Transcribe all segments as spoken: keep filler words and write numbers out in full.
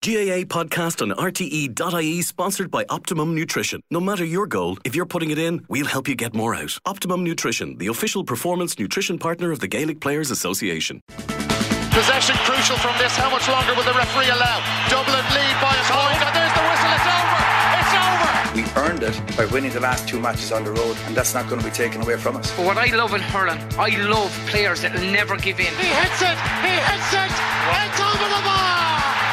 G A A podcast on R T E dot I E, sponsored by Optimum Nutrition. No matter your goal, if you're putting it in, we'll help you get more out. Optimum Nutrition, the official performance nutrition partner of the Gaelic Players Association. Possession crucial from this. How much longer will the referee allow? Dublin lead by a point, and there's the whistle. It's over. It's over. We earned it by winning the last two matches on the road, and that's not going to be taken away from us. But what I love in hurling, I love players that will never give in. He hits it. He hits it. It's over the bar.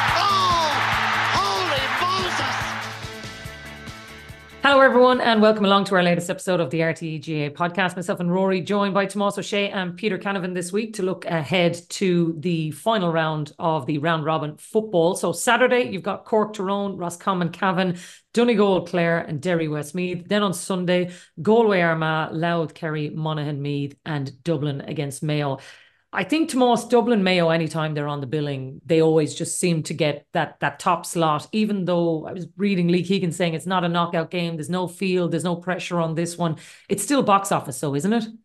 Hello everyone and welcome along to our latest episode of the R T E G A A podcast. Myself and Rory joined by Tomás O'Shea and Peter Canavan this week to look ahead to the final round of the round robin football. So Saturday you've got Cork, Tyrone, Roscommon, Cavan, Donegal, Clare and Derry, Westmeath. Then on Sunday, Galway, Armagh, Louth, Kerry, Monaghan, Meath and Dublin against Mayo. I think Tomás, Dublin, Mayo, anytime they're on the billing, they always just seem to get that that top slot, even though I was reading Lee Keegan saying it's not a knockout game, there's no field, there's no pressure on this one. It's still box office, so isn't it?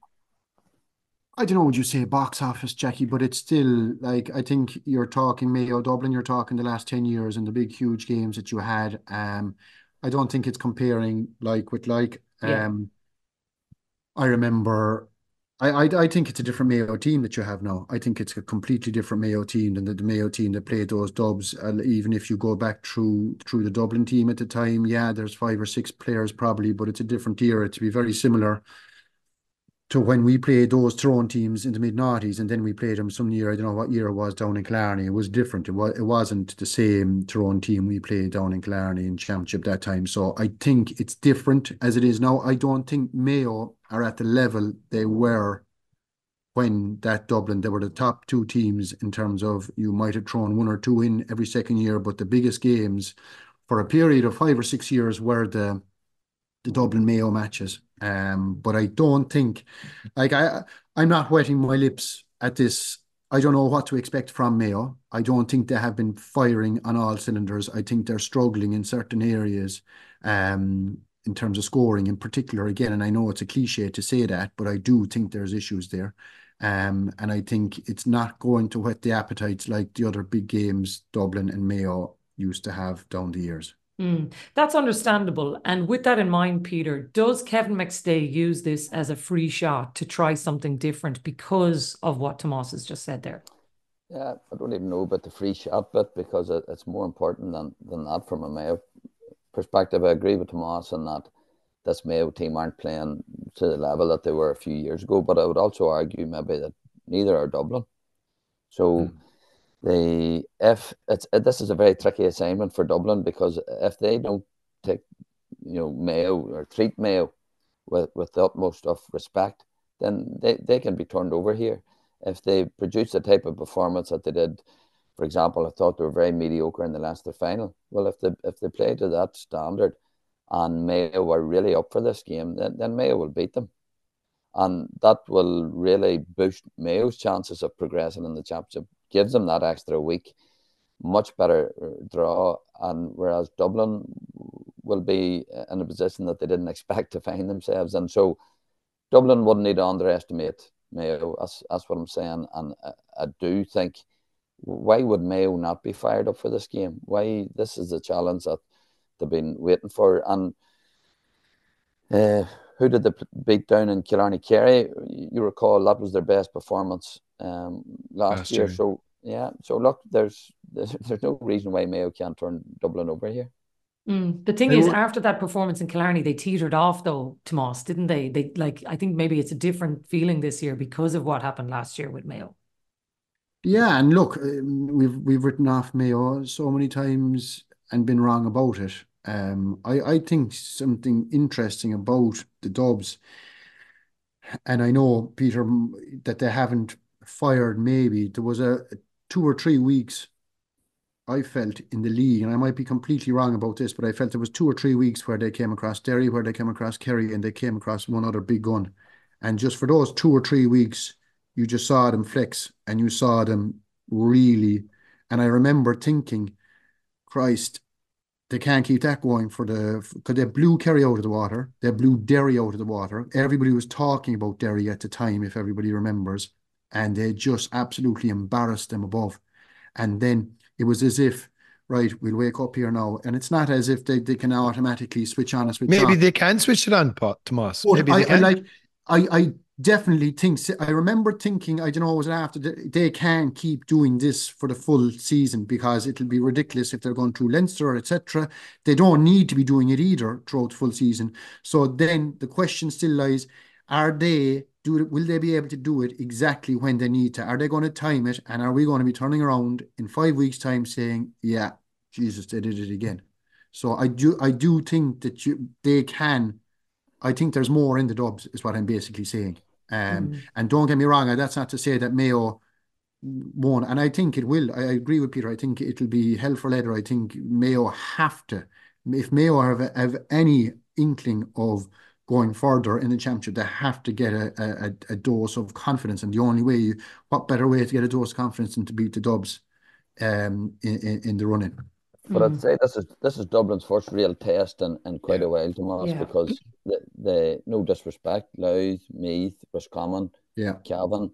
I don't know what you say box office, Jackie, but it's still like, I think you're talking Mayo, Dublin, you're talking the last ten years and the big, huge games that you had. Um, I don't think it's comparing like with like. Um, yeah. I remember... I, I I think it's a different Mayo team that you have now. I think it's a completely different Mayo team than the, the Mayo team that played those dubs. Uh, even if you go back through through the Dublin team at the time, yeah, there's five or six players probably, but it's a different era. To be very similar to when we played those Tyrone teams in the mid noughties, and then we played them some year. I don't know what year it was down in Killarney. It was different. It was it wasn't the same Tyrone team we played down in Killarney in Championship that time. So I think it's different as it is now. I don't think Mayo are at the level they were when that Dublin, they were the top two teams in terms of you might have thrown one or two in every second year, but the biggest games for a period of five or six years were the the Dublin Mayo matches. Um, but I don't think, like I, I'm not wetting my lips at this. I don't know what to expect from Mayo. I don't think they have been firing on all cylinders. I think they're struggling in certain areas. Um, in terms of scoring in particular, again, and I know it's a cliche to say that, but I do think there's issues there. Um, and I think it's not going to whet the appetites like the other big games Dublin and Mayo used to have down the years. Mm, that's understandable. And with that in mind, Peter, does Kevin McStay use this as a free shot to try something different because of what Tomás has just said there? Yeah, I don't even know about the free shot bit because it, it's more important than, than that from a Mayo perspective. I agree with Tomás in that this Mayo team aren't playing to the level that they were a few years ago, but I would also argue maybe that neither are Dublin. So mm. they, if it's it, this is a very tricky assignment for Dublin, because if they don't take, you know, Mayo or treat Mayo with, with the utmost of respect, then they, they can be turned over here. If they produce the type of performance that they did, for example, I thought they were very mediocre in the Leinster final. Well, if they if they play to that standard and Mayo were really up for this game, then, then Mayo will beat them. And that will really boost Mayo's chances of progressing in the championship, gives them that extra week, much better draw. And whereas Dublin will be in a position that they didn't expect to find themselves. And so Dublin wouldn't need to underestimate Mayo. That's, that's what I'm saying. And I, I do think, why would Mayo not be fired up for this game? Why? This is the challenge that they've been waiting for. And uh, who did they beat down in Killarney? Kerry, you recall that was their best performance um, last, last year. year. So yeah, so look, there's, there's there's no reason why Mayo can't turn Dublin over here. Mm. The thing they is, were... after that performance in Killarney, they teetered off though, Tomás, didn't they? They like I think maybe it's a different feeling this year because of what happened last year with Mayo. Yeah, and look, we've we've written off Mayo so many times and been wrong about it. Um, I, I think something interesting about the Dubs, and I know, Peter, that they haven't fired maybe. There was a, a two or three weeks I felt in the league, and I might be completely wrong about this, but I felt there was two or three weeks where they came across Derry, where they came across Kerry, and they came across one other big gun. And just for those two or three weeks, you just saw them flex and you saw them really. And I remember thinking, Christ, they can't keep that going for the, because they blew Kerry out of the water. They blew Derry out of the water. Everybody was talking about Derry at the time, if everybody remembers, and they just absolutely embarrassed them above. And then it was as if right, we'll wake up here now. And it's not as if they, they can automatically switch on and switch Maybe off. they can switch it on, Tomas. But Maybe I, they I can. like, I, I definitely think, I remember thinking, I don't know, was it after, the, they can keep doing this for the full season because it'll be ridiculous if they're going through Leinster, et cetera. They don't need to be doing it either throughout the full season. So then the question still lies, are they, do will they be able to do it exactly when they need to? Are they going to time it? And are we going to be turning around in five weeks' time saying, yeah, Jesus, they did it again? So I do, I do think that you, they can. I think there's more in the Dubs, is what I'm basically saying. Um, mm. And don't get me wrong, that's not to say that Mayo won't. And I think it will. I, I agree with Peter. I think it'll be hell for leather. I think Mayo have to. If Mayo have, have any inkling of going further in the championship, they have to get a, a, a dose of confidence. And the only way, you, what better way to get a dose of confidence than to beat the Dubs um, in, in, in the running? But mm. I'd say this is this is Dublin's first real test in, in quite yeah. a while, Tomas, yeah. because the, the no disrespect, Louth, Meath, Roscommon, yeah. Cavan,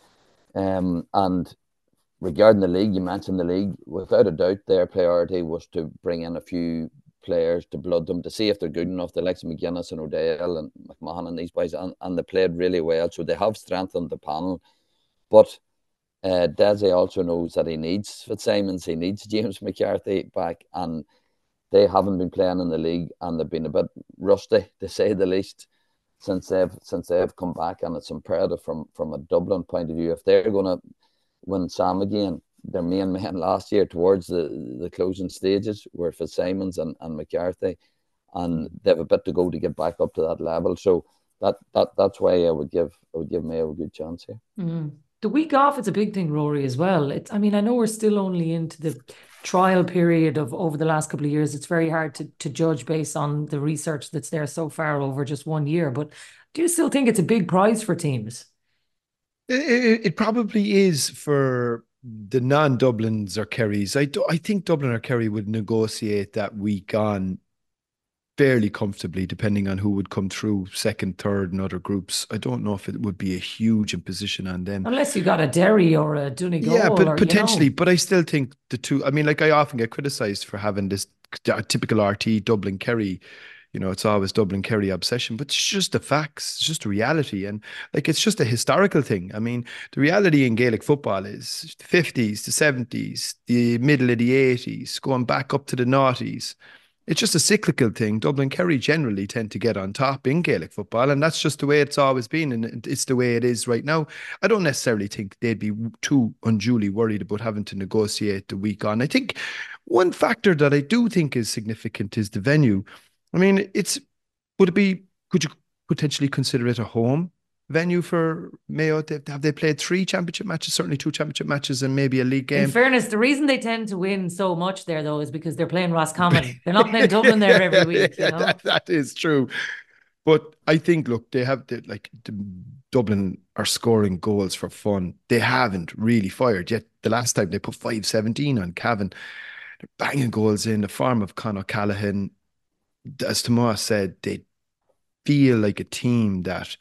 um, and regarding the league, you mentioned the league. Without a doubt, their priority was to bring in a few players to blood them to see if they're good enough. The likes of McGuinness and O'Dell and McMahon and these boys, and, and they played really well, so they have strengthened the panel, but. Uh, Desi also knows that he needs Fitzsimons, he needs James McCarthy back, and they haven't been playing in the league, and they've been a bit rusty, to say the least, since they've since they've come back. And it's imperative from from a Dublin point of view, if they're going to win Sam again, their main men last year towards the, the closing stages were Fitzsimons and, and McCarthy, and they have a bit to go to get back up to that level. So that that that's why I would give I would give Mayo a good chance here. Mm. The week off is a big thing, Rory, as well. It's, I mean, I know we're still only into the trial period of over the last couple of years. It's very hard to, to judge based on the research that's there so far over just one year. But do you still think it's a big prize for teams? It, it, it probably is for the non-Dublins or Kerrys. I, do, I think Dublin or Kerry would negotiate that week on fairly comfortably, depending on who would come through second, third, and other groups. I don't know if it would be a huge imposition on them. Unless you got a Derry or a Donegal. Yeah, but or, potentially. You know. But I still think the two, I mean, like I often get criticised for having this typical R T Dublin Kerry. You know, it's always Dublin Kerry obsession, but it's just the facts. It's just the reality. And like, it's just a historical thing. I mean, the reality in Gaelic football is the fifties, the seventies, the middle of the eighties, going back up to the noughties. It's just a cyclical thing. Dublin Kerry generally tend to get on top in Gaelic football, and that's just the way it's always been, and it's the way it is right now. I don't necessarily think they'd be too unduly worried about having to negotiate the week on. I think one factor that I do think is significant is the venue. I mean, it's would it be, could you potentially consider it a home venue for Mayo? Have they played three championship matches, certainly two championship matches, and maybe a league game? In fairness, the reason they tend to win so much there, though, is because they're playing Roscommon. They're not playing Dublin there every week. You know? that, that is true. But I think, look, they have, the, like, the Dublin are scoring goals for fun. They haven't really fired yet. The last time they put five seventeen on Cavan. They're banging goals in the form of Conor Callaghan. As Tomas said, they feel like a team that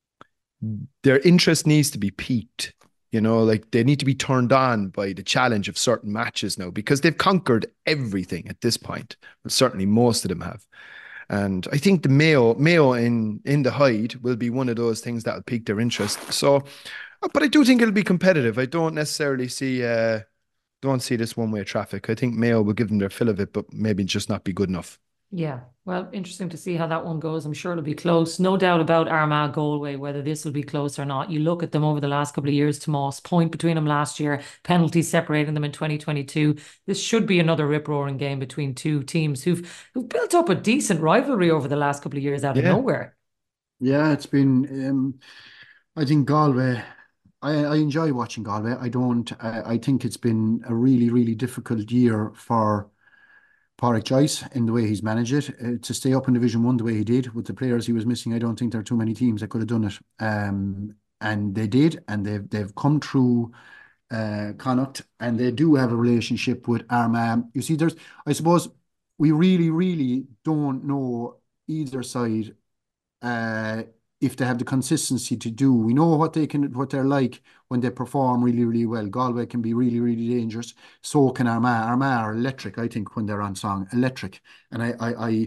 their interest needs to be piqued, you know, like they need to be turned on by the challenge of certain matches now, because they've conquered everything at this point. Well, certainly most of them have. And I think the Mayo, Mayo in, in the Hyde will be one of those things that will pique their interest. So, but I do think it'll be competitive. I don't necessarily see, uh, don't see this one-way traffic. I think Mayo will give them their fill of it, but maybe just not be good enough. Yeah, well, interesting to see how that one goes. I'm sure it'll be close. No doubt about Armagh Galway, whether this will be close or not. You look at them over the last couple of years, Tomas, point between them last year, penalties separating them in twenty twenty-two. This should be another rip-roaring game between two teams who've who've built up a decent rivalry over the last couple of years out yeah. of nowhere. Yeah, it's been, um, I think Galway, I, I enjoy watching Galway. I don't, I, I think it's been a really, really difficult year for Pádraig Joyce in the way he's managed it. Uh, to stay up in Division One the way he did with the players he was missing, I don't think there are too many teams that could have done it. Um, and they did, and they've they've come through uh, Connacht, and they do have a relationship with Armagh. You see, there's, I suppose, we really, really don't know either side uh, if they have the consistency to do. We know what they can, what they're like when they perform really, really well. Galway can be really, really dangerous. So can Armagh. Armagh are electric, I think, when they're on song. Electric. And I, I, I,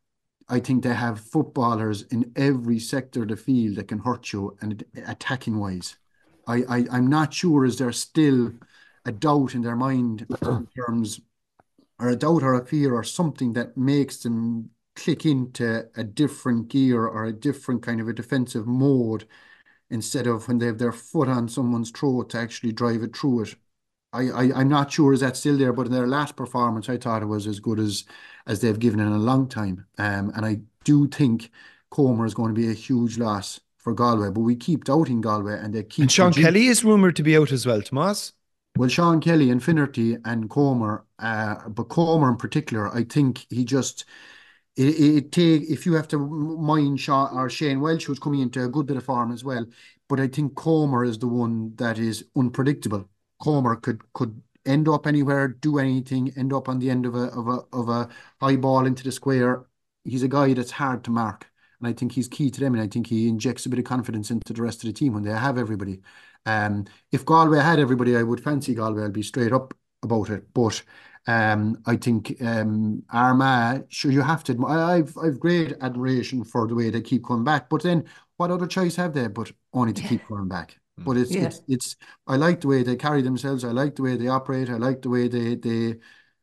I think they have footballers in every sector of the field that can hurt you, and attacking wise. I, I, I'm not sure is there still a doubt in their mind in terms, or a doubt or a fear or something that makes them click into a different gear or a different kind of a defensive mode, instead of when they have their foot on someone's throat to actually drive it through it. I, I, I'm not sure is that still there, but in their last performance, I thought it was as good as as they've given in a long time. Um, and I do think Comer is going to be a huge loss for Galway, but we keep doubting Galway, and they keep. And Sean producing. Kelly is rumoured to be out as well, Tomas. Well, Sean Kelly and Finnerty and Comer, uh, but Comer in particular, I think he just. It, it take if you have to mind Sean or Shane Welch, who's coming into a good bit of form as well, but I think Comer is the one that is unpredictable. Comer could could end up anywhere, do anything, end up on the end of a of a of a high ball into the square. He's a guy that's hard to mark, and I think he's key to them. And I think he injects a bit of confidence into the rest of the team when they have everybody. Um, if Galway had everybody, I would fancy Galway. I'll be straight up about it, but. Um, I think um, Armagh, sure, you have to. I, I've I've great admiration for the way they keep coming back. But then, what other choice have they? But only to keep coming back. But it's Yeah. it's it's. I like the way they carry themselves. I like the way they operate. I like the way they they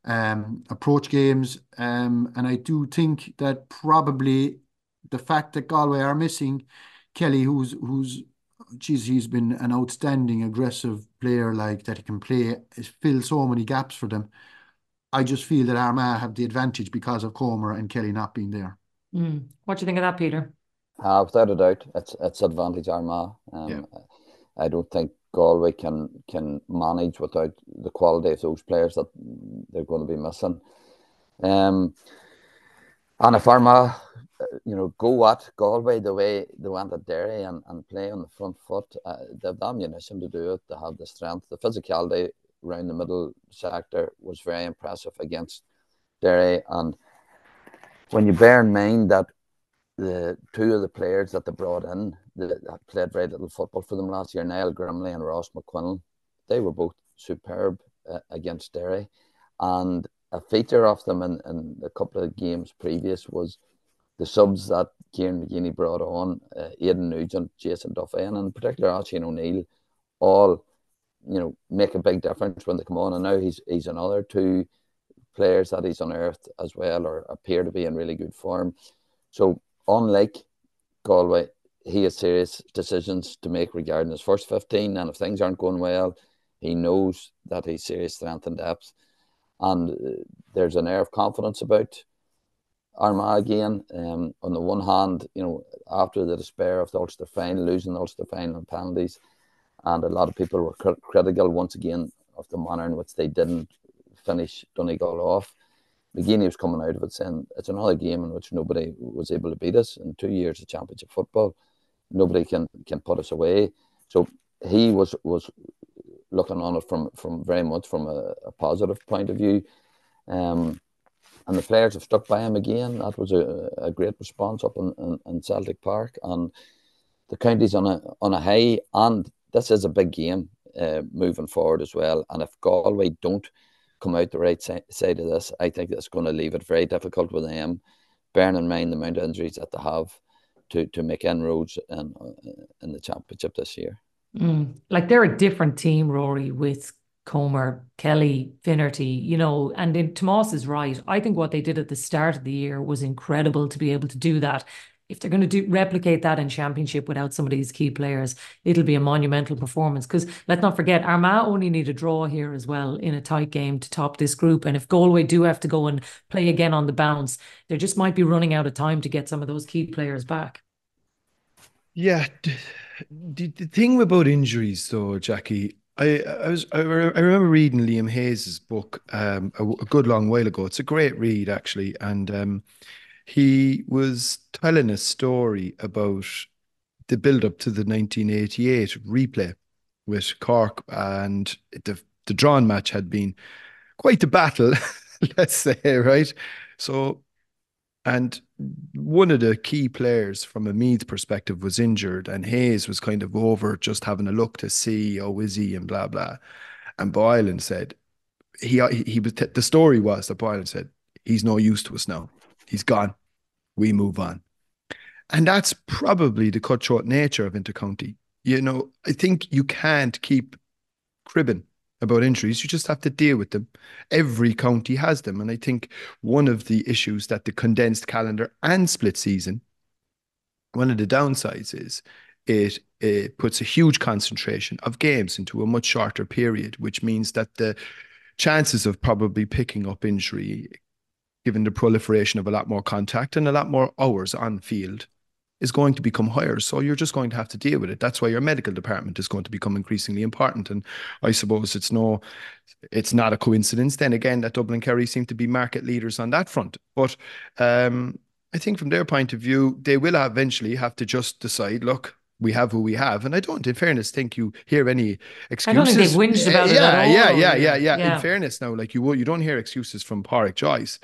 um approach games. Um, and I do think that probably the fact that Galway are missing Kelly, who's who's. Geez, he's been an outstanding aggressive player, like that he can play, fill so many gaps for them. I just feel that Armagh have the advantage because of Comer and Kelly not being there. Mm. What do you think of that, Peter? Uh, without a doubt, it's it's advantage Armagh. Um, Yeah. I don't think Galway can can manage without the quality of those players that they're going to be missing. Um, and if Armagh, you know, go at Galway the way they went at Derry and, and play on the front foot, uh, they have the ammunition to do it. They have the strength, the physicality around the middle sector was very impressive against Derry. And when you bear in mind that the two of the players that they brought in that played very little football for them last year, Niall Grimley and Ross McQuillan, they were both superb uh, against Derry. And a feature of them in, in a couple of games previous was the subs that Kieran McGeeney brought on, uh, Aidan Nugent, Jason Duffy, and in particular Oisin O'Neill, all, you know, make a big difference when they come on. And now he's he's another two players that he's unearthed as well, or appear to be in really good form. So unlike Galway, he has serious decisions to make regarding his first fifteen, and if things aren't going well, he knows that he's serious strength and depth. And uh, there's an air of confidence about Armagh again. Um, on the one hand, you know, after the despair of the Ulster final, losing the Ulster final on penalties, and a lot of people were cr- critical once again of the manner in which they didn't finish Donegal off. McGeeney was coming out of it saying it's another game in which nobody was able to beat us in two years of championship football. Nobody can can put us away. So he was was looking on it from from very much from a, a positive point of view. Um, and the players have stuck by him again. That was a, a great response up in, in, in Celtic Park. And the county's on a on a high, and this is a big game uh, moving forward as well. And if Galway don't come out the right si- side of this, I think that's going to leave it very difficult with them, bearing in mind the amount of injuries that they have to to make inroads in, in the championship this year. Mm. Like they're a different team, Rory, with Comer, Kelly, Finnerty, you know, and in, Tomas is right. I think what they did at the start of the year was incredible to be able to do that. If they're going to do replicate that in championship without some of these key players, it'll be a monumental performance. Because let's not forget, Armagh only need a draw here as well in a tight game to top this group. And if Galway do have to go and play again on the bounce, they just might be running out of time to get some of those key players back. Yeah, the, the thing about injuries, though, Jackie, I I was I, re- I remember reading Liam Hayes' book um a, a good long while ago. It's a great read actually, and um he was telling a story about the build up to the nineteen eighty-eight replay with Cork, and the the drawn match had been quite a battle, let's say, right? So And one of the key players from a Meath perspective was injured, and Hayes was kind of over just having a look to see, oh, is he, and blah, blah. And Boylan said, he, he was, the story was that Boylan said, he's no use to us now. He's gone. We move on. And that's probably the cutthroat nature of intercounty. You know, I think you can't keep cribbing about injuries. You just have to deal with them. Every county has them. And I think one of the issues that the condensed calendar and split season, one of the downsides is it, it puts a huge concentration of games into a much shorter period, which means that the chances of probably picking up injury, given the proliferation of a lot more contact and a lot more hours on field, is going to become higher. So you're just going to have to deal with it. That's why your medical department is going to become increasingly important. And I suppose it's no, it's not a coincidence then again that Dublin Kerry seem to be market leaders on that front. But um, I think from their point of view, they will eventually have to just decide, look, we have who we have. And I don't, in fairness, think you hear any excuses. I don't think they've whinged about yeah, it at all. Yeah, yeah, yeah, yeah, yeah. In fairness now, like you, you don't hear excuses from Pádraig Joyce.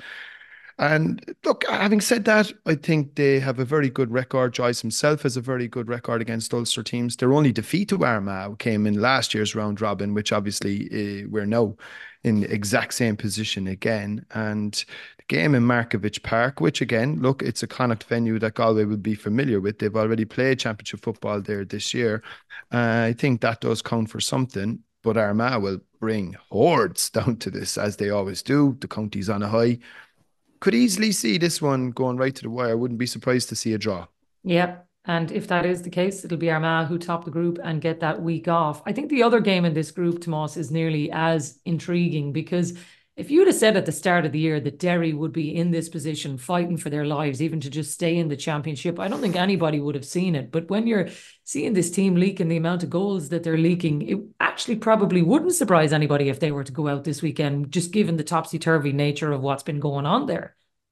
And look, having said that, I think they have a very good record. Joyce himself has a very good record against Ulster teams. Their only defeat to Armagh came in last year's round robin, which obviously uh, we're now in the exact same position again. And the game in Markievicz Park, which again, look, it's a Connacht venue that Galway will be familiar with. They've already played championship football there this year. Uh, I think that does count for something. But Armagh will bring hordes down to this, as they always do. The county's on a high. Could easily see this one going right to the wire. I wouldn't be surprised to see a draw. Yeah. And if that is the case, it'll be Armagh who top the group and get that week off. I think the other game in this group, Tomas, is nearly as intriguing, because if you'd have said at the start of the year that Derry would be in this position fighting for their lives, even to just stay in the championship, I don't think anybody would have seen it. But when you're seeing this team leaking the amount of goals that they're leaking, it actually probably wouldn't surprise anybody if they were to go out this weekend, just given the topsy-turvy nature of what's been going on there.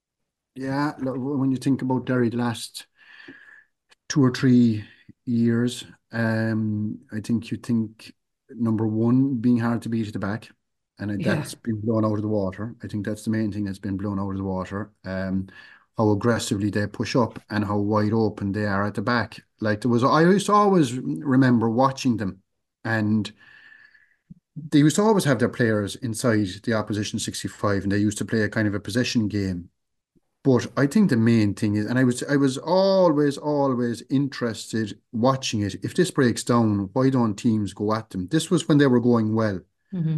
Yeah, when you think about Derry the last two or three years, um, I think you think, number one, being hard to beat at the back. And Yeah. that's been blown out of the water. I think that's the main thing that's been blown out of the water. Um, how aggressively they push up and how wide open they are at the back. Like there was, I used to always remember watching them, and they used to always have their players inside the opposition sixty-five, and they used to play a kind of a possession game. But I think the main thing is, and I was I was always, always interested watching it. If this breaks down, why don't teams go at them? This was when they were going well. Mm-hmm.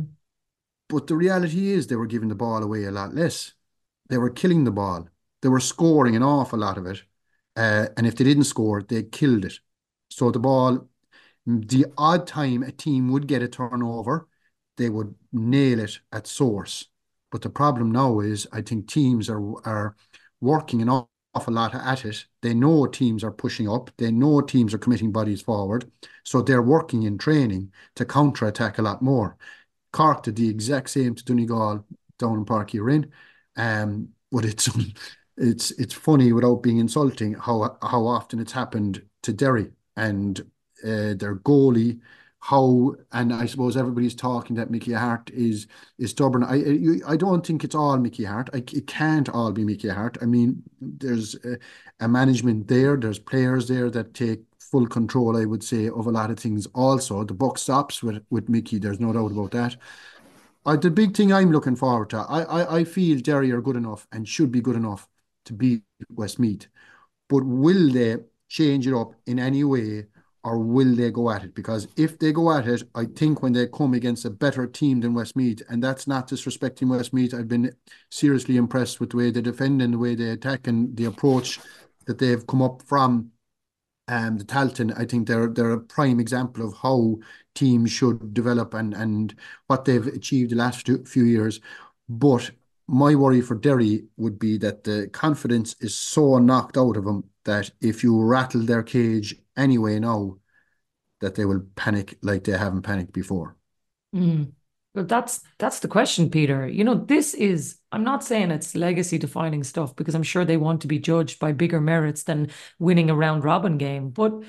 But the reality is they were giving the ball away a lot less. They were killing the ball. They were scoring an awful lot of it. Uh, and if they didn't score, they killed it. So the ball, the odd time a team would get a turnover, they would nail it at source. But the problem now is I think teams are, are working an awful lot at it. They know teams are pushing up. They know teams are committing bodies forward. So they're working in training to counter-attack a lot more. Cork did the exact same to Donegal down in Páirc Uí Rinn. Um, but it's it's it's funny, without being insulting, how how often it's happened to Derry and uh, their goalie. How, and I suppose everybody's talking that Mickey Harte is is stubborn. I I don't think it's all Mickey Harte. I, it can't all be Mickey Harte. I mean, there's a, a management there. There's players there that take full control, I would say, of a lot of things. Also, the buck stops with with Mickey. There's no doubt about that. Uh, the big thing I'm looking forward to, I, I I feel Derry are good enough and should be good enough to beat Westmeath, but will they change it up in any way? Or will they go at it? Because if they go at it, I think when they come against a better team than Westmeath, and that's not disrespecting Westmeath, I've been seriously impressed with the way they defend and the way they attack and the approach that they've come up from um, the Talton. I think they're they're a prime example of how teams should develop and, and what they've achieved the last few years. But my worry for Derry would be that the confidence is so knocked out of them that if you rattle their cage anyway now, that they will panic like they haven't panicked before. Mm. But that's that's the question, Peter. You know, this is, I'm not saying it's legacy defining stuff, because I'm sure they want to be judged by bigger merits than winning a round robin game. But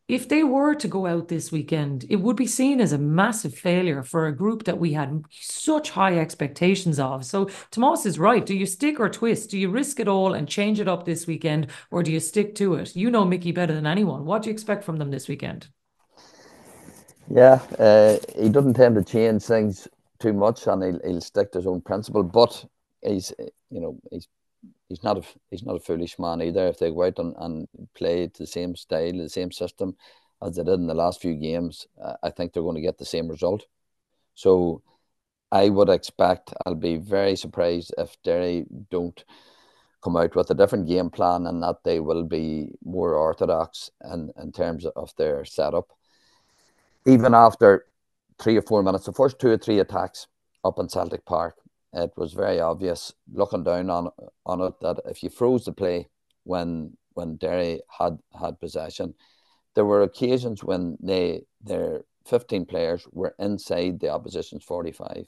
if they were to go out this weekend, it would be seen as a massive failure for a group that we had such high expectations of. So Tomas is right. Do you stick or twist? Do you risk it all and change it up this weekend, or do you stick to it? You know Mickey better than anyone. What do you expect from them this weekend? Yeah, uh, he doesn't tend to change things too much, and he'll, he'll stick to his own principle. But he's, you know, he's he's not a he's not a foolish man either. If they go out and, and play the same style, the same system as they did in the last few games, uh, I think they're going to get the same result. So I would expect, I'll be very surprised if Derry don't come out with a different game plan, and that they will be more orthodox in, in terms of their setup. Even after three or four minutes, the first two or three attacks up in Celtic Park, it was very obvious, looking down on on it, that if you froze the play when when Derry had had possession, there were occasions when they their fifteen players were inside the opposition's forty-five.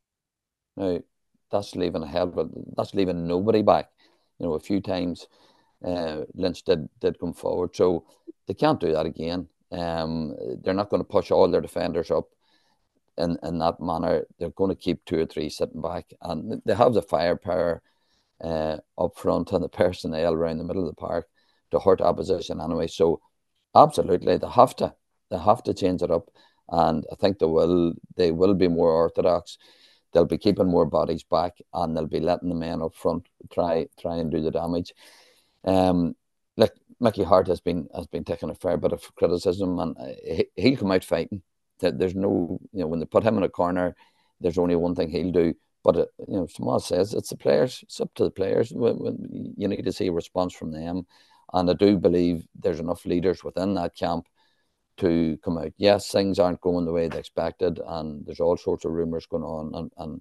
Now that's leaving a hell, but that's leaving nobody back. You know, a few times uh, Lynch did did come forward, so they can't do that again. Um, they're not going to push all their defenders up in, in that manner. They're going to keep two or three sitting back, and they have the firepower uh, up front and the personnel around the middle of the park to hurt opposition anyway. So absolutely, they have to they have to change it up, and I think they will. They will be more orthodox. They'll be keeping more bodies back, and they'll be letting the men up front try try and do the damage. Um, like Mickey Harte has been has been taking a fair bit of criticism, and he, he'll come out fighting. There's no, you know, when they put him in a corner, there's only one thing he'll do. But it, you know, Tomas says it's the players. It's up to the players. You need to see a response from them, and I do believe there's enough leaders within that camp to come out. Yes, things aren't going the way they expected, and there's all sorts of rumours going on, and, and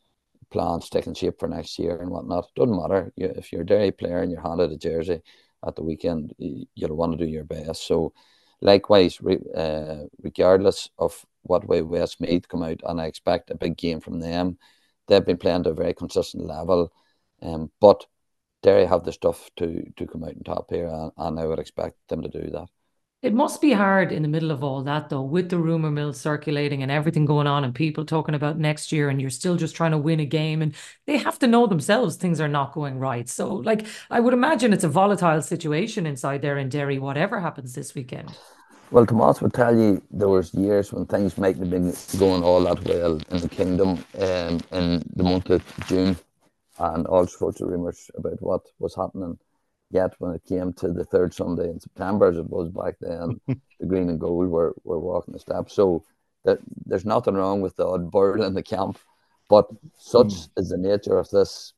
plans taking shape for next year and whatnot. Doesn't matter. You, if you're a Derry player and you're handed a jersey at the weekend, you'll want to do your best. So likewise, re, uh, regardless of what way Westmeath come out, and I expect a big game from them, they've been playing to a very consistent level, um, but Derry have the stuff to to come out on top here, and, and I would expect them to do that. It must be hard in the middle of all that, though, with the rumour mill circulating and everything going on and people talking about next year, and you're still just trying to win a game, and they have to know themselves things are not going right. So, like, I would imagine it's a volatile situation inside there in Derry, whatever happens this weekend. Well, Tomas would tell you there was years when things mightn't have been going all that well in the kingdom um, in the month of June, and all sorts of rumours about what was happening. Yet when it came to the third Sunday in September, as it was back then, the green and gold were, were walking the steps. So that, there's nothing wrong with the odd bird in the camp, but such mm. is the nature of this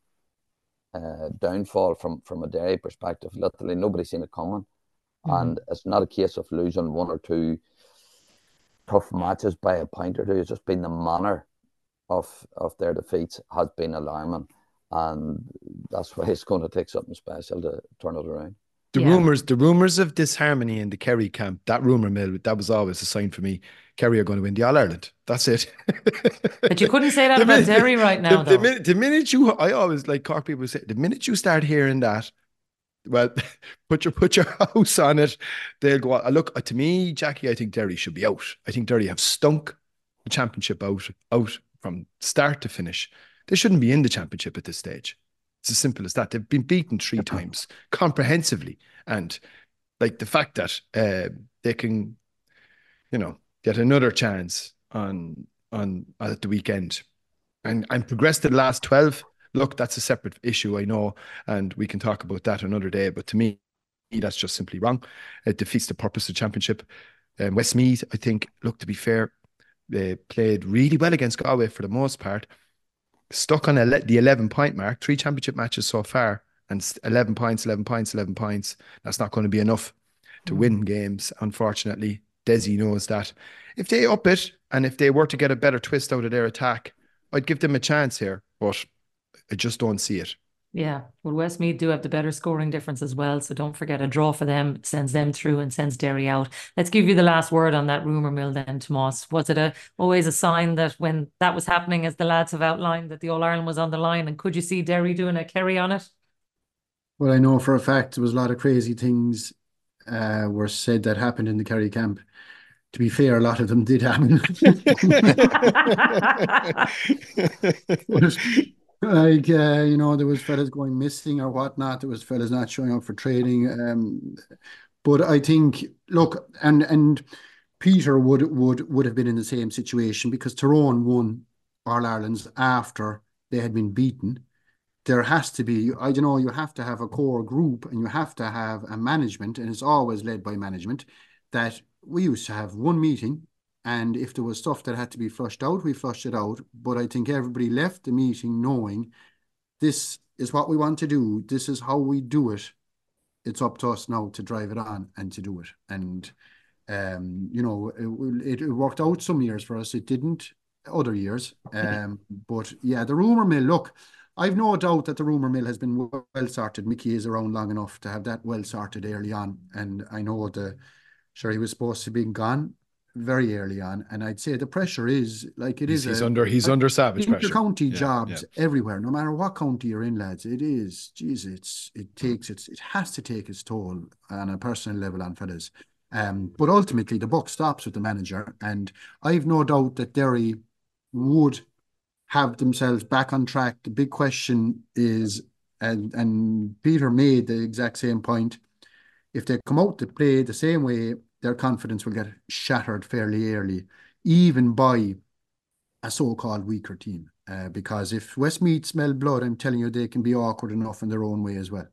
uh, downfall from, from a Derry perspective. Literally, nobody's seen it coming. Mm. And it's not a case of losing one or two tough matches by a point or two. It's just been the manner of, of their defeats has been alarming. And that's why it's going to take something special to turn it around. The yeah. rumours, the rumours of disharmony in the Kerry camp, that rumour mill, that was always a sign for me. Kerry are going to win the All-Ireland. That's it. But you couldn't say that the about minute, Derry right now, the, though. The minute, the minute you, I always, like Cork people say, the minute you start hearing that, well, put your put your house on it, they'll go on. Look, to me, Jackie, I think Derry should be out. I think Derry have stunk the championship out, out from start to finish. They shouldn't be in the championship at this stage. It's as simple as that. They've been beaten three times comprehensively. And like the fact that uh, they can, you know, get another chance on on at the weekend and, and progress to the last twelve. Look, that's a separate issue, I know, and we can talk about that another day. But to me, that's just simply wrong. It defeats the purpose of the championship. Um, Westmeath, I think, look, to be fair, they played really well against Galway for the most part. Stuck on ele- the eleven point mark, three championship matches so far, and eleven points, eleven points, eleven points. That's not going to be enough to win games, unfortunately. Desi knows that. If they up it, and if they were to get a better twist out of their attack, I'd give them a chance here, but I just don't see it. Yeah, well, Westmeath do have the better scoring difference as well, so don't forget, a draw for them sends them through and sends Derry out. Let's give you the last word on that rumour mill then, Tomas. Was it a, always a sign that when that was happening, as the lads have outlined, that the All-Ireland was on the line, and could you see Derry doing a Kerry on it? Well, I know for a fact there was a lot of crazy things uh, were said that happened in the Kerry camp. To be fair, a lot of them did happen. But, like, uh, you know, there was fellas going missing or whatnot. There was fellas not showing up for training. Um, but I think, look, and and Peter would would would have been in the same situation because Tyrone won All Ireland's after they had been beaten. There has to be, I don't know, you have to have a core group and you have to have a management, and it's always led by management, that we used to have one meeting, and if there was stuff that had to be flushed out, we flushed it out. But I think everybody left the meeting knowing this is what we want to do. This is how we do it. It's up to us now to drive it on and to do it. And, um, you know, it, it worked out some years for us. It didn't other years. Um, but yeah, the rumour mill, look, I've no doubt that the rumour mill has been well sorted. Mickey is around long enough to have that well sorted early on. And I know the, sure, he was supposed to be gone very early on. And I'd say the pressure is like it he's, is. He's a, under he's a, under savage pressure. County yeah, jobs yeah. everywhere, no matter what county you're in, lads. It is, geez, it's it takes its it has to take its toll on a personal level on fellas. Um, but ultimately the buck stops with the manager, and I've no doubt that Derry would have themselves back on track. The big question is, and and Peter made the exact same point, if they come out to play the same way, their confidence will get shattered fairly early, even by a so-called weaker team. Uh, because if Westmeath smell blood, I'm telling you, they can be awkward enough in their own way as well.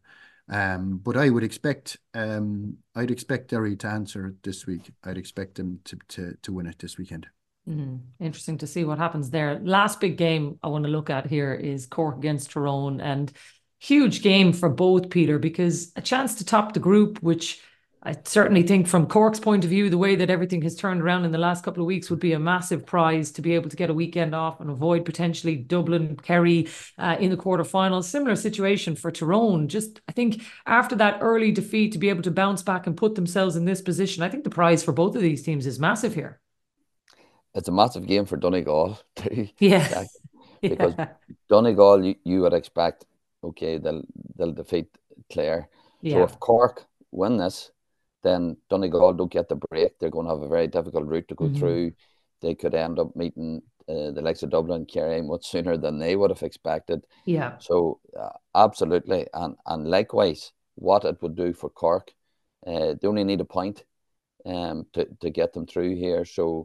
Um, but I would expect, um, I'd expect Derry to answer this week. I'd expect them to to to win it this weekend. Mm, interesting to see what happens there. Last big game I want to look at here is Cork against Tyrone, and huge game for both, Peter, because a chance to top the group, which I certainly think from Cork's point of view, the way that everything has turned around in the last couple of weeks would be a massive prize to be able to get a weekend off and avoid potentially Dublin, Kerry uh, in the quarterfinals. Similar situation for Tyrone. Just, I think after that early defeat, to be able to bounce back and put themselves in this position, I think the prize for both of these teams is massive here. It's a massive game for Donegal too. Yeah. Because yeah. Donegal, you, you would expect, okay, they'll they'll defeat Clare. Yeah. So if Cork win this, then Donegal don't get the break. They're going to have a very difficult route to go mm-hmm. through. They could end up meeting uh, the likes of Dublin and Kerry much sooner than they would have expected. Yeah. So uh, absolutely, and and likewise, what it would do for Cork, uh, they only need a point, um, to to get them through here. So,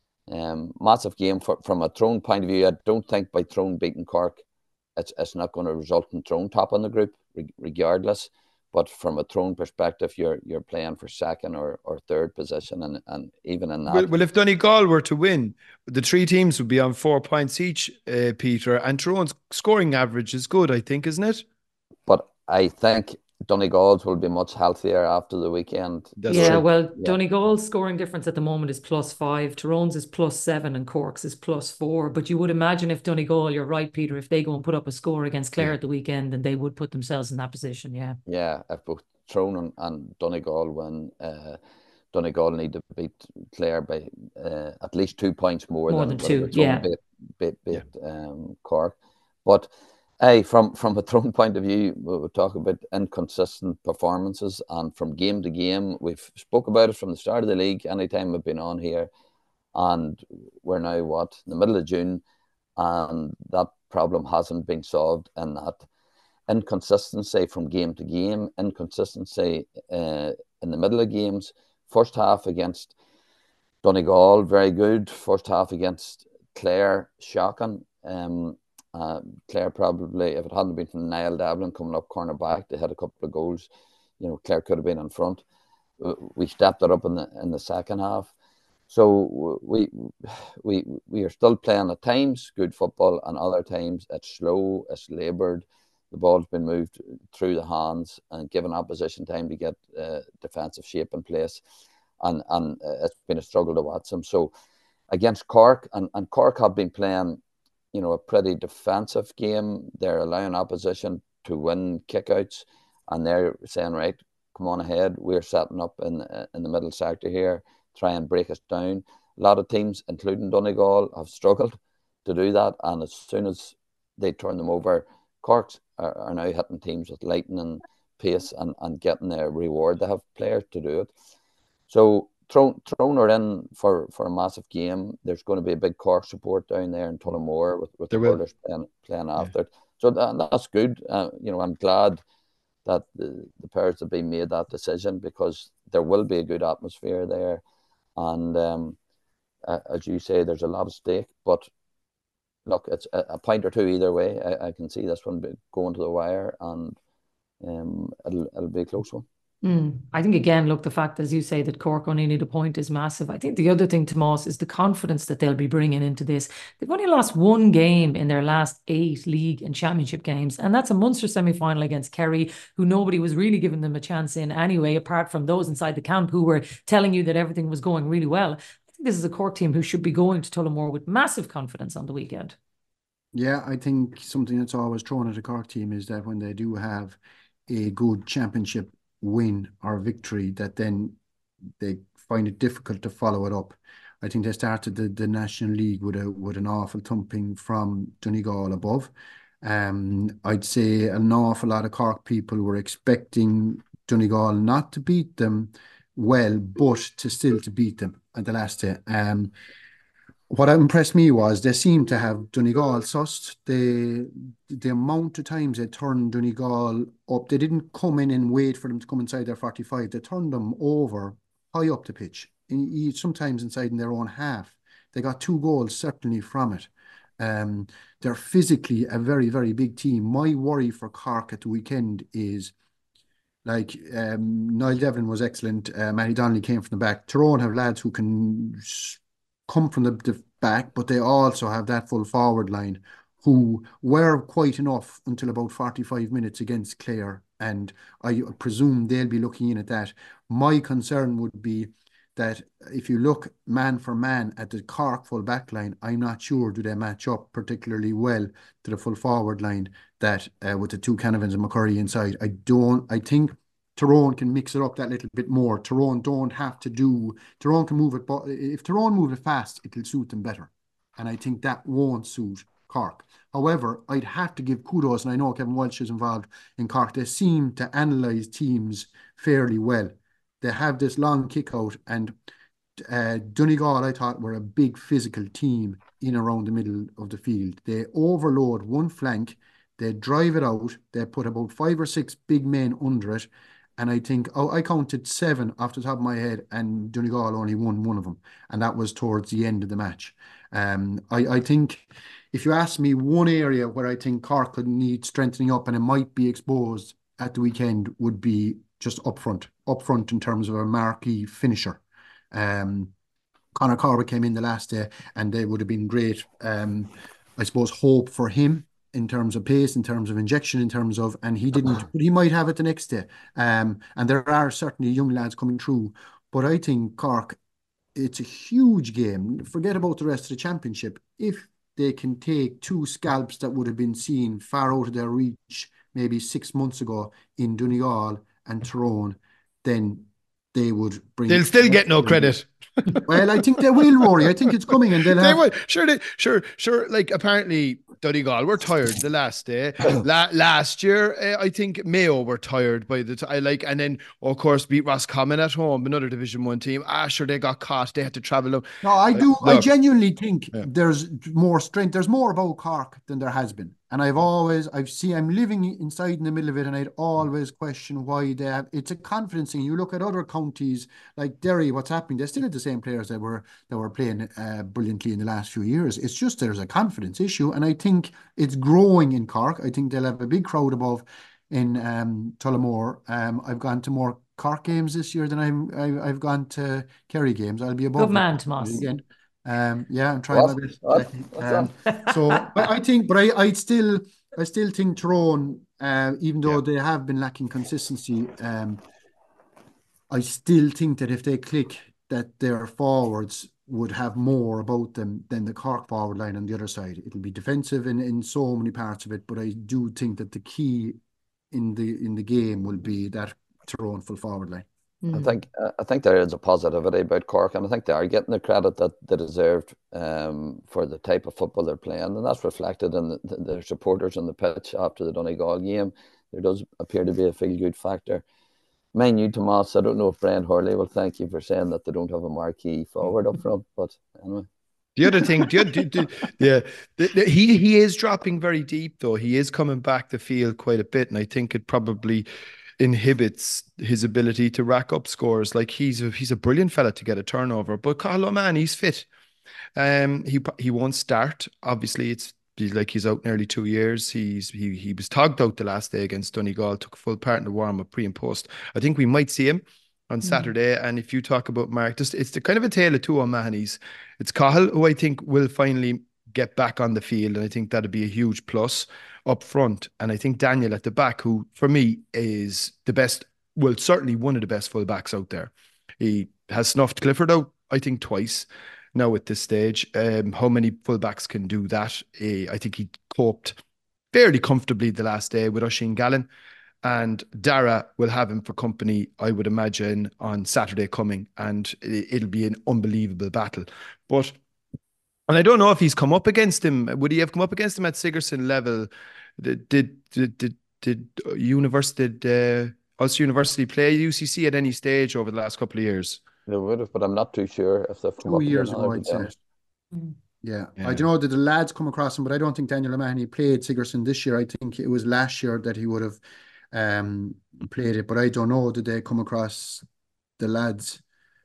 um, massive game for, from a Tyrone point of view. I don't think by Tyrone beating Cork, it's it's not going to result in Tyrone top in the group, re- regardless. But from a Tyrone perspective, you're you're playing for second or, or third position, and, and even in that. Well, well, if Donegal were to win, the three teams would be on four points each, uh, Peter, and Tyrone's scoring average is good, I think, isn't it? But I think Donegal's will be much healthier after the weekend. That's yeah, true. well, yeah. Donegal's scoring difference at the moment is plus five. Tyrone's is plus seven and Cork's is plus four. But you would imagine if Donegal, you're right, Peter, if they go and put up a score against Clare yeah. at the weekend, then they would put themselves in that position, yeah. Yeah, if both Tyrone and, and Donegal win, uh, Donegal need to beat Clare by uh, at least two points more, more than, than two, yeah. Beat, beat, beat yeah. um, Cork. But Hey, from, from a Tyrone point of view, we'll talk about inconsistent performances, and from game to game, we've spoke about it from the start of the league, anytime we've been on here, and we're now, what, in the middle of June, and that problem hasn't been solved, and that inconsistency from game to game, inconsistency uh, in the middle of games. First half against Donegal, very good. First half against Clare, shocking. Um, Uh, Clare probably, if it hadn't been from Niall Devlin coming up corner back, they had a couple of goals. You know, Clare could have been in front. We stepped it up in the in the second half. So we we we are still playing at times good football, and other times it's slow, it's laboured. The ball's been moved through the hands and given opposition time to get uh, defensive shape in place, and and it's been a struggle to watch them. So against Cork, and and Cork have been playing, you know, a pretty defensive game. They're allowing opposition to win kickouts, and they're saying, right, come on ahead. We're setting up in in the middle sector here, try and break us down. A lot of teams, including Donegal, have struggled to do that, and as soon as they turn them over, Cork are, are now hitting teams with lightning pace and, and getting a reward. They have players to do it. So thrown thrown her in for, for a massive game. There's going to be a big Cork support down there in Tullamore with, with the hurlers playing, playing after it. So that, that's good. Uh, you know, I'm glad that the, the players have been made that decision, because there will be a good atmosphere there. And um, uh, as you say, there's a lot of stake. But look, it's a, a point or two either way. I, I can see this one going to the wire, and um, it'll, it'll be a close one. Mm. I think, again, look, the fact, as you say, that Cork only need a point is massive. I think the other thing, Tomas, is the confidence that they'll be bringing into this. They've only lost one game in their last eight league and championship games, and that's a Munster semi-final against Kerry, who nobody was really giving them a chance in anyway, apart from those inside the camp who were telling you that everything was going really well. I think this is a Cork team who should be going to Tullamore with massive confidence on the weekend. Yeah, I think something that's always thrown at a Cork team is that when they do have a good championship win or victory, that then they find it difficult to follow it up. I think they started the, the National League with a with an awful thumping from Donegal above. Um, I'd say an awful lot of Cork people were expecting Donegal not to beat them well, but to still to beat them at the last day. Um, What impressed me was they seemed to have Donegal sussed. The the amount of times they turned Donegal up, they didn't come in and wait for them to come inside their forty-five. They turned them over high up the pitch, in, sometimes inside in their own half. They got two goals certainly from it. Um, they're physically a very, very big team. My worry for Cork at the weekend is, like, um, Niall Devlin was excellent. Uh, Matty Donnelly came from the back. Tyrone have lads who can come from the, the back, but they also have that full forward line who were quite enough until about forty-five minutes against Clare, and I presume they'll be looking in at that. My concern would be that if you look man for man at the Cork full back line, I'm not sure do they match up particularly well to the full forward line that uh, with the two Canavans and McCurry inside. I don't, I think Tyrone can mix it up that little bit more. Tyrone don't have to do, Tyrone can move it, but if Tyrone move it fast, it'll suit them better. And I think that won't suit Cork. However, I'd have to give kudos, and I know Kevin Walsh is involved in Cork, they seem to analyse teams fairly well. They have this long kick out, and uh, Donegal, I thought, were a big physical team in around the middle of the field. They overload one flank, they drive it out, they put about five or six big men under it. And I think, oh, I counted seven off the top of my head, and Donegal only won one of them. And that was towards the end of the match. Um, I, I think if you ask me one area where I think Cork could need strengthening up, and it might be exposed at the weekend, would be just up front. Up front in terms of a marquee finisher. Um, Conor Corbett came in the last day, and they would have been great, um, I suppose, hope for him. In terms of pace, in terms of injection, in terms of, and he didn't, but he might have it the next day. Um, and there are certainly young lads coming through, but I think Cork, it's a huge game. Forget about the rest of the championship. If they can take two scalps that would have been seen far out of their reach maybe six months ago in Donegal and Tyrone, then they would bring. They'll still get no credit. Well, I think they will, Rory. I think it's coming, and they'll they have. Will. Sure, they, sure, sure. Like apparently, Donegal were tired the last day. La- last year, uh, I think Mayo were tired by the time. Like, and then of course beat Roscommon at home, another Division One team. Ah, sure, they got caught. They had to travel up. No, I do. Uh, I genuinely think yeah. there's more strength. There's more about Cork than there has been. And I've always, I've seen, I'm living inside in the middle of it, and I'd always question why they have. It's a confidence thing. You look at other counties like Derry, what's happening? They still have the same players that were that were playing uh, brilliantly in the last few years. It's just there's a confidence issue, and I think it's growing in Cork. I think they'll have a big crowd above in um, Tullamore. Um, I've gone to more Cork games this year than I'm. I, I've gone to Kerry games. I'll be above. Good man, Tomas. Again. Um, yeah, I'm trying what? my best. What? Um, so, but I think, but I, I still, I still think Tyrone, uh, even though yeah. they have been lacking consistency, um, I still think that if they click, that their forwards would have more about them than the Cork forward line on the other side. It'll be defensive in, in so many parts of it, but I do think that the key in the in the game will be that Tyrone full forward line. I think I think there is a positivity about Cork, and I think they are getting the credit that they deserved um, for the type of football they're playing, and that's reflected in the, the, their supporters on the pitch after the Donegal game. there does appear to be a feel-good factor. Mind you, Tomas, I don't know if Brian Hurley will thank you for saying that they don't have a marquee forward up front, but anyway. The other thing, the, the, the, yeah, the, the, he he is dropping very deep though. He is coming back the field quite a bit, and I think it probably inhibits his ability to rack up scores. Like he's a, he's a brilliant fella to get a turnover, but Carlo man, he's fit. Um, he he won't start. Obviously, it's he's like he's out nearly two years. He's he he was togged out the last day against Donegal. Took a full part in the warm up, pre and post. I think we might see him on Saturday. Mm. And if you talk about Mark, just it's the kind of a tale of two O'Mahony's. It's Cahill, who I think will finally get back on the field, and I think that'd be a huge plus up front. And I think Daniel at the back, who for me is the best, well, certainly one of the best fullbacks out there. He has snuffed Clifford out, I think, twice now at this stage. Um, how many fullbacks can do that? Uh, I think he coped fairly comfortably the last day with Oisin Gallen. And Dara will have him for company, I would imagine, on Saturday coming, and it'll be an unbelievable battle. But, and I don't know if he's come up against him. Would he have come up against him at Sigerson level? Did did did did, did University did, uh, Ulster University play U C C at any stage over the last couple of years? They would have, but I'm not too sure if they've come Two up years ago, I'd say. Yeah. yeah, I don't know that the lads come across him, but I don't think Daniel O'Mahony played Sigerson this year. I think it was last year that he would have um played it, but I don't know did they come across the lads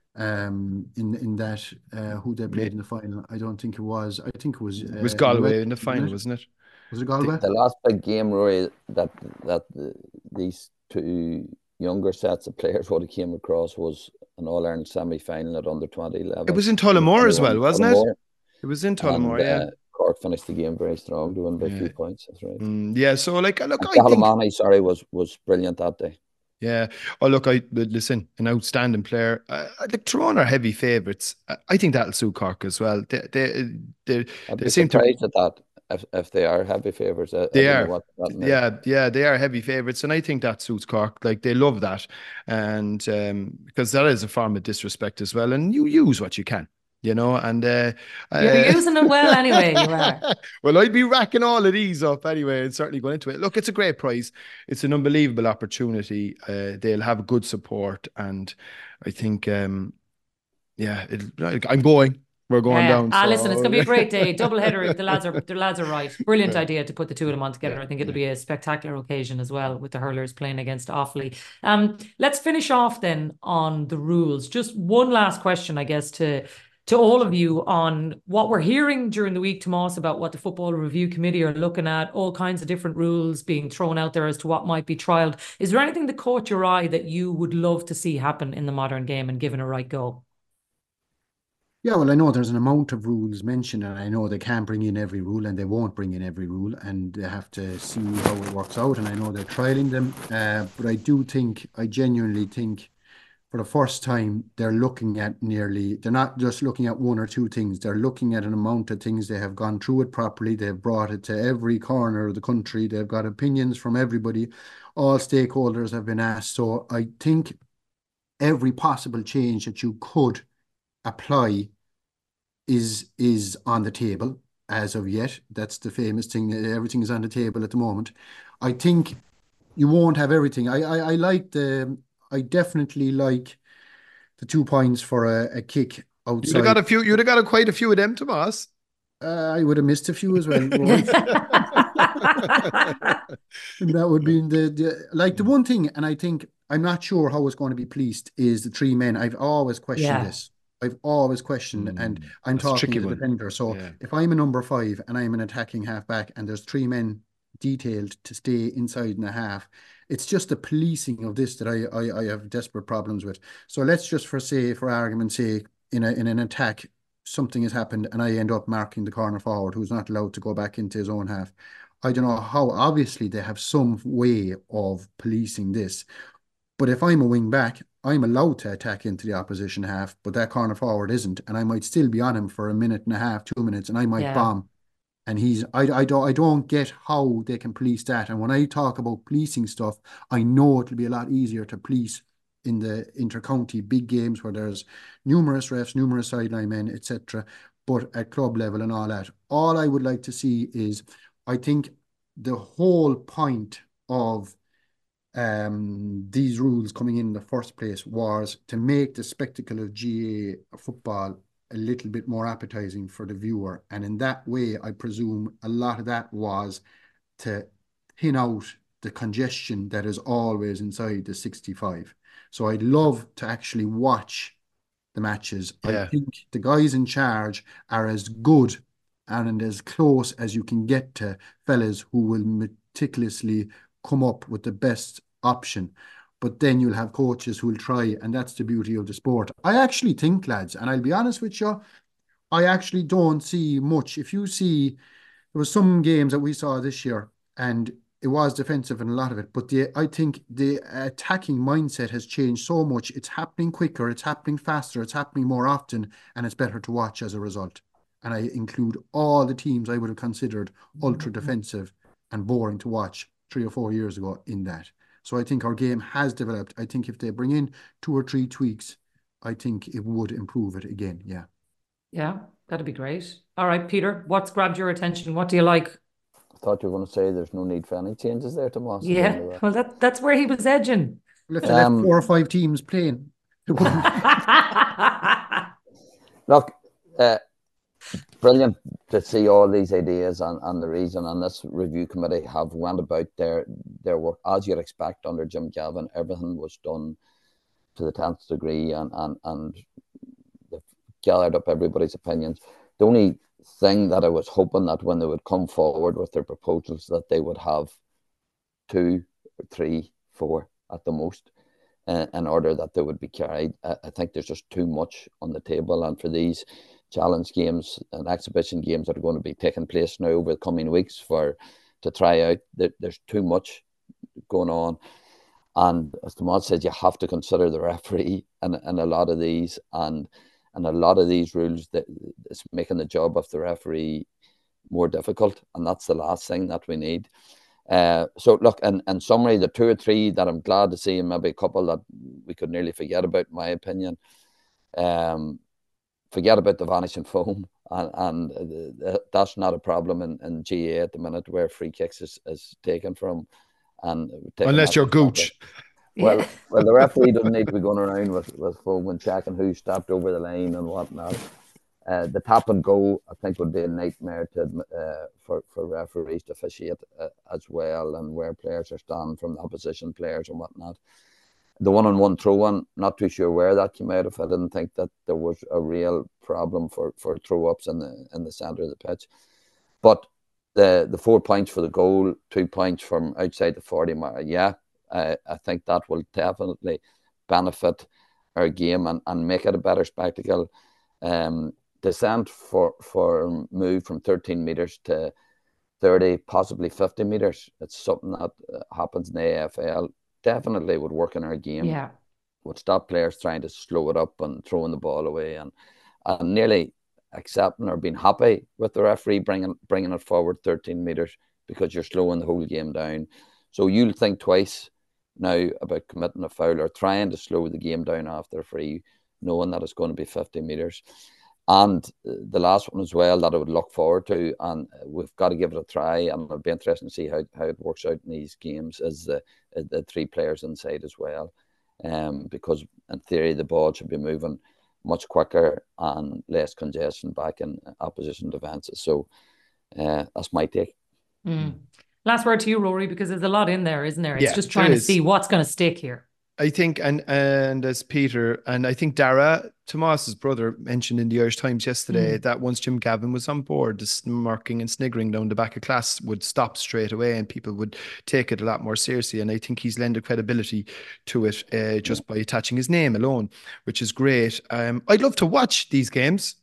um in in that uh who they played in the final. I don't think it was. I think it was uh, it was Galway in, in the final, wasn't it? Was it Galway? The, the last big game, Rory, that that the, these two younger sets of players would have came across was an All-Ireland semi-final at under twenty level. It was in Tullamore as well, wasn't Tullamore. it? It was in Tullamore, and, yeah. Uh, Cork finished the game very strong, doing by yeah. a few points. That's right. Mm, yeah, so like, look, and I think... O'Mahony, sorry, was was brilliant that day. Yeah. Oh, look, I listen, an outstanding player. Uh, like Tyrone are heavy favourites. I, I think that'll suit Cork as well. They they they, I'd they be seem surprised to at that if if they are heavy favourites. I, they I are. What that yeah, yeah, they are heavy favourites, and I think that suits Cork. Like they love that, and um, because that is a form of disrespect as well. And you use what you can. You know, and uh, you're uh, using it well anyway. You are. Well, I'd be racking all of these up anyway, and certainly going into it. Look, it's a great prize. It's an unbelievable opportunity. Uh, they'll have good support, and I think, um, yeah, it, I'm going. We're going yeah. down. Ah, so. listen, it's gonna be a great day. Double header. The lads are the lads are right. Brilliant idea to put the two of them on together. Yeah, I think it'll yeah. be a spectacular occasion as well with the hurlers playing against Offaly. Um, let's finish off then on the rules. Just one last question, I guess, to. to all of you on what we're hearing during the week, Tomas, about what the Football Review Committee are looking at, all kinds of different rules being thrown out there as to what might be trialled. Is there anything that caught your eye that you would love to see happen in the modern game and given a right go? Yeah, well, I know there's an amount of rules mentioned, and I know they can't bring in every rule, and they won't bring in every rule, and they have to see how it works out, and I know they're trialling them. Uh, but I do think, I genuinely think, for the first time, they're looking at nearly, they're not just looking at one or two things, they're looking at an amount of things. They have gone through it properly. They've brought it to every corner of the country. They've got opinions from everybody. All stakeholders have been asked. So I think every possible change that you could apply is, is on the table as of yet. That's the famous thing. Everything is on the table at the moment. I think you won't have everything. I, I, I like the... I definitely like the two points for a, a kick outside. You'd have got a few. You'd have got a, quite a few of them, Tomas. Uh, I would have missed a few as well. And that would be the, the like the one thing. And I think I'm not sure how it's going to be policed is the three men. I've always questioned yeah. this. I've always questioned, mm, and I'm talking as a defender. So yeah. if I'm a number five and I'm an attacking halfback, and there's three men detailed to stay inside in a half. It's just the policing of this that I, I I have desperate problems with. So let's just for say, for argument's sake, in a in an attack, something has happened and I end up marking the corner forward who's not allowed to go back into his own half. I don't know how. Obviously, they have some way of policing this. But if I'm a wing back, I'm allowed to attack into the opposition half, but that corner forward isn't, and I might still be on him for a minute and a half, two minutes, and I might yeah. bomb. And he's, I, I don't, I don't get how they can police that. And when I talk about policing stuff, I know it'll be a lot easier to police in the inter-county big games where there's numerous refs, numerous sideline men, et cetera. But at club level and all that, all I would like to see is, I think the whole point of um, these rules coming in, in the first place was to make the spectacle of G A A football a little bit more appetizing for the viewer. And in that way, I presume a lot of that was to thin out the congestion that is always inside the sixty-five. So I'd love to actually watch the matches. Yeah. I think the guys in charge are as good and as close as you can get to fellas who will meticulously come up with the best option. But then you'll have coaches who will try, and that's the beauty of the sport. I actually think, lads, and I'll be honest with you, I actually don't see much. If you see, there was some games that we saw this year, and it was defensive in a lot of it, but the I think the attacking mindset has changed so much. It's happening quicker, it's happening faster, it's happening more often, and it's better to watch as a result. And I include all the teams I would have considered ultra defensive and boring to watch three or four years ago in that. So I think our game has developed. I think if they bring in two or three tweaks, I think it would improve it again. Yeah. Yeah, that'd be great. All right, Peter, what's grabbed your attention? What do you like? I thought you were going to say there's no need for any changes there, Tomas. Yeah, well, that, that's where he was edging. We'll have to um, let four or five teams playing. Look, uh, brilliant to see all these ideas and, and the reason, and this review committee have went about their their work as you'd expect under Jim Gavin. Everything was done to the tenth degree, and and and they've gathered up everybody's opinions. The only thing that I was hoping that when they would come forward with their proposals, that they would have two, three, four at the most, uh, in order that they would be carried. I, I think there's just too much on the table, and for these challenge games and exhibition games that are going to be taking place now over the coming weeks for to try out, there, there's too much going on. And as Tomas said, you have to consider the referee in, in a lot of these, and and a lot of these rules that it's making the job of the referee more difficult, and that's the last thing that we need. Uh, so look, in, in summary, the two or three that I'm glad to see, and maybe a couple that we could nearly forget about, in my opinion. Um, forget about the vanishing foam, and, and uh, that's not a problem in, in G A A at the minute, where free kicks is, is taken from. And unless you're Gooch. Well, yeah. well, the referee doesn't need to be going around with, with foam and checking who stepped over the line and whatnot. Uh, the tap and go, I think, would be a nightmare to uh, for, for referees to officiate uh, as well, and where players are standing from the opposition players and whatnot. The one-on-one throw-in, not too sure where that came out of. I didn't think that there was a real problem for, for throw-ups in the in the centre of the pitch. But the the four points for the goal, two points from outside the forty mark, yeah, I, I think that will definitely benefit our game and, and make it a better spectacle. Um, descent for, for move from thirteen metres to thirty, possibly fifty metres. It's something that happens in the A F L. Definitely would work in our game. Yeah, would stop players trying to slow it up and throwing the ball away, and and nearly accepting or being happy with the referee bringing bringing it forward thirteen metres, because you're slowing the whole game down. So you'll think twice now about committing a foul or trying to slow the game down after a free, knowing that it's going to be fifty metres. And the last one as well that I would look forward to, and we've got to give it a try, and it'll be interesting to see how, how it works out in these games, is the, the three players inside as well. Um, because in theory, the ball should be moving much quicker and less congestion back in opposition defences. So uh, that's my take. Mm. Last word to you, Rory, because there's a lot in there, isn't there? It's yeah, just trying to see what's going to stick here. I think, and and as Peter, and I think Dara, Tomas's brother, mentioned in the Irish Times yesterday mm. that once Jim Gavin was on board, the smirking and sniggering down the back of class would stop straight away, and people would take it a lot more seriously. And I think he's lended credibility to it uh, just by attaching his name alone, which is great. Um, I'd love to watch these games,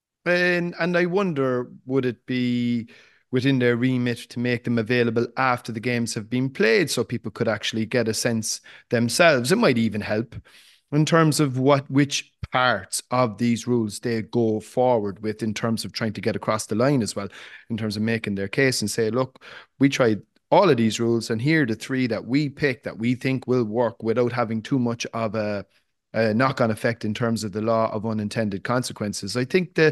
and and I wonder, would it be within their remit to make them available after the games have been played, so people could actually get a sense themselves? It might even help in terms of what which parts of these rules they go forward with, in terms of trying to get across the line as well, in terms of making their case and say, look, we tried all of these rules, and here are the three that we pick that we think will work without having too much of a, a knock-on effect in terms of the law of unintended consequences. I think the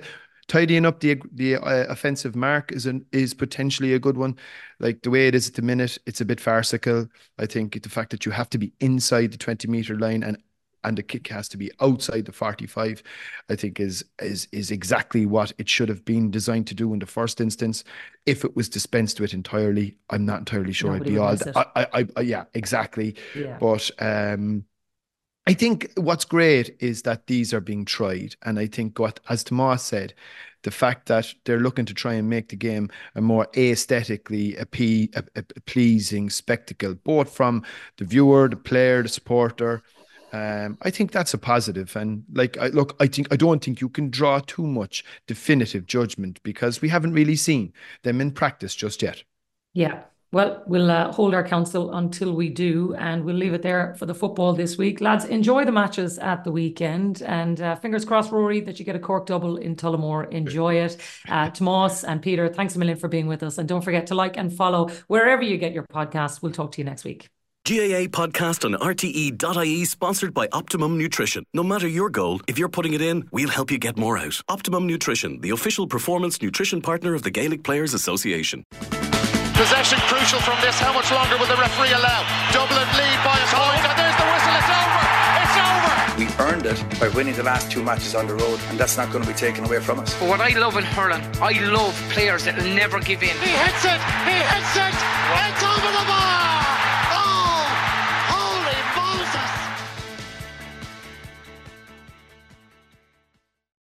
Tidying up the the uh, offensive mark is an, is potentially a good one. Like the way it is at the minute, it's a bit farcical. I think the fact that you have to be inside the twenty meter line and and the kick has to be outside the forty-five, I think is is is exactly what it should have been designed to do in the first instance. If it was dispensed with entirely, I'm not entirely sure Nobody I'd would be all. I, I, I, yeah, exactly. Yeah. But um. I think what's great is that these are being tried. And I think what, as Tomas said, the fact that they're looking to try and make the game a more aesthetically appe- a, a pleasing spectacle, both from the viewer, the player, the supporter. Um, I think that's a positive. And like, I, look, I think I don't think you can draw too much definitive judgment because we haven't really seen them in practice just yet. Yeah. Well, we'll uh, hold our counsel until we do, and we'll leave it there for the football this week. Lads, enjoy the matches at the weekend, and uh, fingers crossed, Rory, that you get a Cork double in Tullamore. Enjoy it. Uh, Tomas and Peter, thanks a million for being with us, and don't forget to like and follow wherever you get your podcasts. We'll talk to you next week. G A A podcast on R T E dot I E, sponsored by Optimum Nutrition. No matter your goal, if you're putting it in, we'll help you get more out. Optimum Nutrition, the official performance nutrition partner of the Gaelic Players Association. Possession crucial from this. How much longer will the referee allow? Dublin lead by a point, and there's the whistle. It's over. It's over. We earned it by winning the last two matches on the road, and that's not going to be taken away from us. But what I love in hurling, I love players that will never give in. He hits it. He hits it. It's over the bar.